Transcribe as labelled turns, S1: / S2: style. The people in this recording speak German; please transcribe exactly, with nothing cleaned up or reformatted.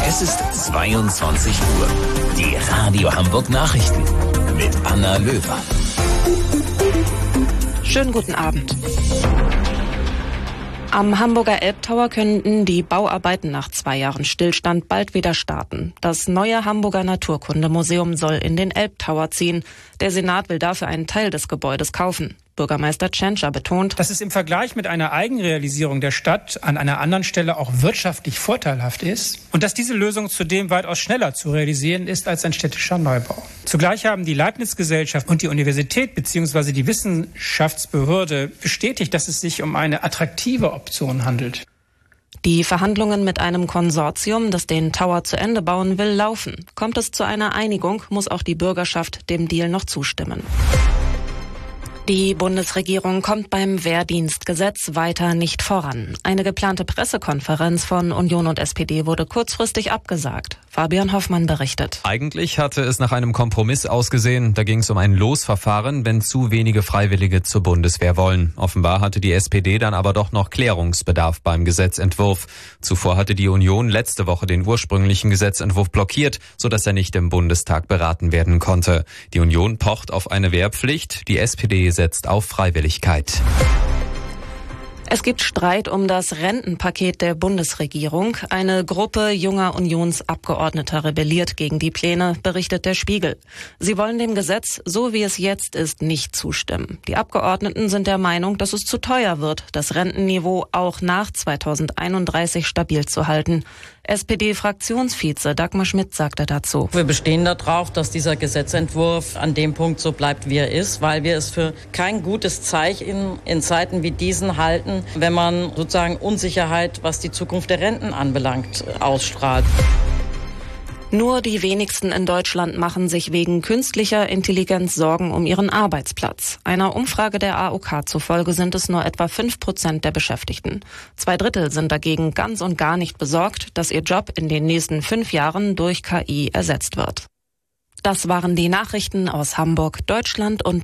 S1: Es ist zweiundzwanzig Uhr. Die Radio Hamburg Nachrichten mit Anna Löwer.
S2: Schönen guten Abend. Am Hamburger Elbtower könnten die Bauarbeiten nach zwei Jahren Stillstand bald wieder starten. Das neue Hamburger Naturkundemuseum soll in den Elbtower ziehen. Der Senat will dafür einen Teil des Gebäudes kaufen. Bürgermeister Tschentscher betont,
S3: dass es im Vergleich mit einer Eigenrealisierung der Stadt an einer anderen Stelle auch wirtschaftlich vorteilhaft ist und dass diese Lösung zudem weitaus schneller zu realisieren ist als ein städtischer Neubau. Zugleich haben die Leibniz-Gesellschaft und die Universität bzw. die Wissenschaftsbehörde bestätigt, dass es sich um eine attraktive Option handelt.
S2: Die Verhandlungen mit einem Konsortium, das den Tower zu Ende bauen will, laufen. Kommt es zu einer Einigung, muss auch die Bürgerschaft dem Deal noch zustimmen. Die Bundesregierung kommt beim Wehrdienstgesetz weiter nicht voran. Eine geplante Pressekonferenz von Union und S P D wurde kurzfristig abgesagt. Fabian Hoffmann berichtet.
S4: Eigentlich hatte es nach einem Kompromiss ausgesehen. Da ging es um ein Losverfahren, wenn zu wenige Freiwillige zur Bundeswehr wollen. Offenbar hatte die S P D dann aber doch noch Klärungsbedarf beim Gesetzentwurf. Zuvor hatte die Union letzte Woche den ursprünglichen Gesetzentwurf blockiert, sodass er nicht im Bundestag beraten werden konnte. Die Union pocht auf eine Wehrpflicht, die S P D setzt auf Freiwilligkeit.
S2: Es gibt Streit um das Rentenpaket der Bundesregierung. Eine Gruppe junger Unionsabgeordneter rebelliert gegen die Pläne, berichtet der Spiegel. Sie wollen dem Gesetz, so wie es jetzt ist, nicht zustimmen. Die Abgeordneten sind der Meinung, dass es zu teuer wird, das Rentenniveau auch nach zweitausendeinunddreißig stabil zu halten. S P D-Fraktionsvize Dagmar Schmidt sagte dazu:
S5: Wir bestehen darauf, dass dieser Gesetzentwurf an dem Punkt so bleibt, wie er ist, weil wir es für kein gutes Zeichen in Zeiten wie diesen halten, wenn man sozusagen Unsicherheit, was die Zukunft der Renten anbelangt, ausstrahlt.
S2: Nur die wenigsten in Deutschland machen sich wegen künstlicher Intelligenz Sorgen um ihren Arbeitsplatz. Einer Umfrage der A O K zufolge sind es nur etwa fünf Prozent der Beschäftigten. Zwei Drittel sind dagegen ganz und gar nicht besorgt, dass ihr Job in den nächsten fünf Jahren durch K I ersetzt wird. Das waren die Nachrichten aus Hamburg, Deutschland und